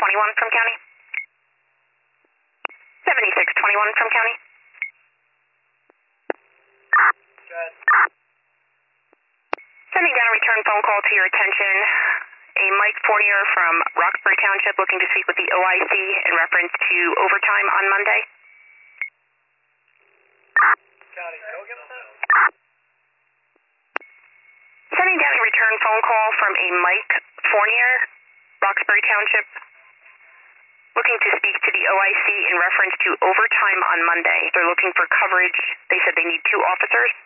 from county. 7621 from county. Good. Sending down a return phone call to your attention. A Mike Fournier from Roxbury Township looking to speak with the OIC in reference to overtime on Monday. County, go again with that? Sending down a return phone call from a Mike Fournier, Roxbury Township, looking to speak to the OIC in reference to overtime on Monday. They're looking for coverage. They said they need 2 officers.